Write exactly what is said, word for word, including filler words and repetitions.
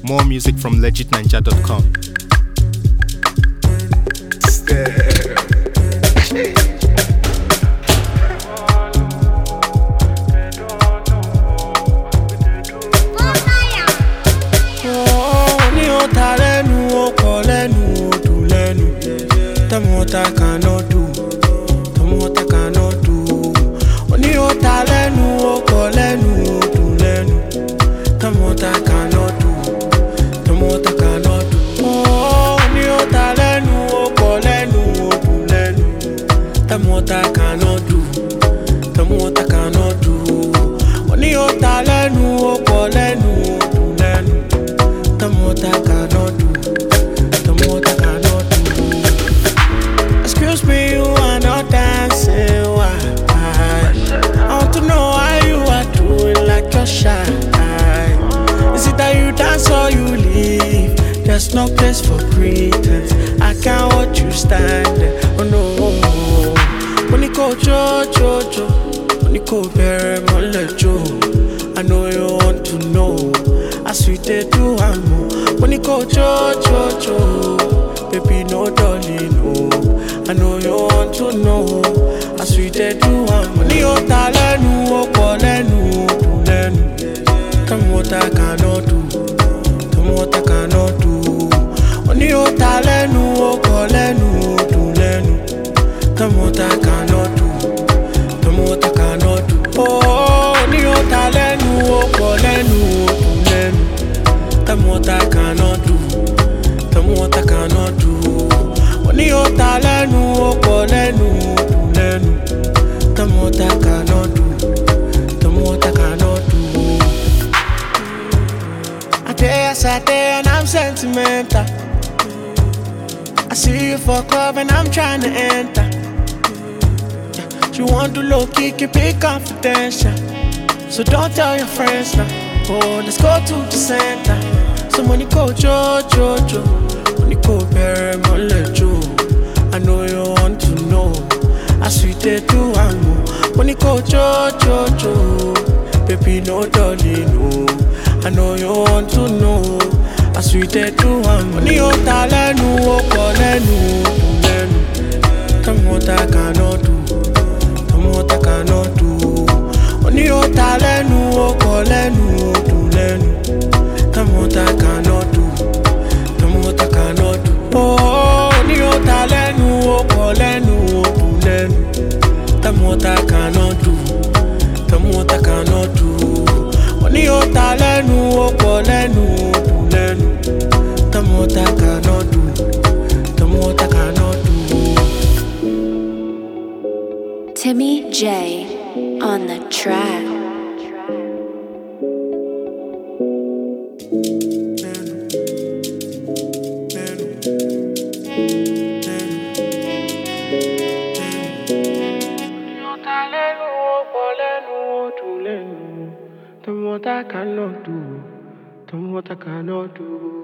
More music from legit ninja dot com. Tell me what I cannot do. Tell me what I cannot do. Oni o talenu o kolenu do lenu. Tell me what I cannot do. Tell me what I cannot do. Oh, oni o talenu o kolenu do lenu. Tell me what I cannot do. Tell me what I cannot do. Oni o talenu o kolenu do lenu. Tell me what I cannot do. Tell me what I cannot do. Excuse me, you are not dancing. Why? I want to know why you are doing like you're shy. Is it that you dance or you leave? There's no place for pretense. I can't watch you stand there. Oh no. When you go jo jo jo, when you go very much jo. I know you want to know. I sweet they do I know. When you go jo jo jo, baby no darling no. I know you want to know. I sweet they do I'm money o talenu o kolenu do lenu. Tell me what I cannot do. Tell me what I cannot do. Money o talenu o kolenu do lenu. Tell me what I cannot do. Tell me what I cannot do. Oh, money o talenu o kolenu do lenu. Tell me what I cannot do. Tell me what I cannot do. Oni o talenu o kolenu do lenu. Tell me what I cannot do. Tell me what I cannot do. I day as I day and I'm sentimental. I see you for club and I'm trying to enter. Yeah, you want to low key, keep it confidential. So don't tell your friends now. Oh, let's go to the center. So money go jo jo jo. Money go very much jo. I know you want to know. I sweet they do I know. When you go jo jo jo, baby no darling no. I know you want to know. I sweet they do I know. When you talenu o kolenu do lenu. Tell me what I cannot do. Tell me what I cannot do. When you talenu o kolenu do lenu. Tell me what I cannot do. Tell me what I cannot do. Oh, ni o talenu o kolenu do lenu. Tell me what I cannot do. Tell me what I cannot do. Ni o talenu o kolenu do lenu. Tell me what I cannot do. Tell me what I cannot do. Timmy J on the track. Tell me what I cannot do. Tell me what I cannot do.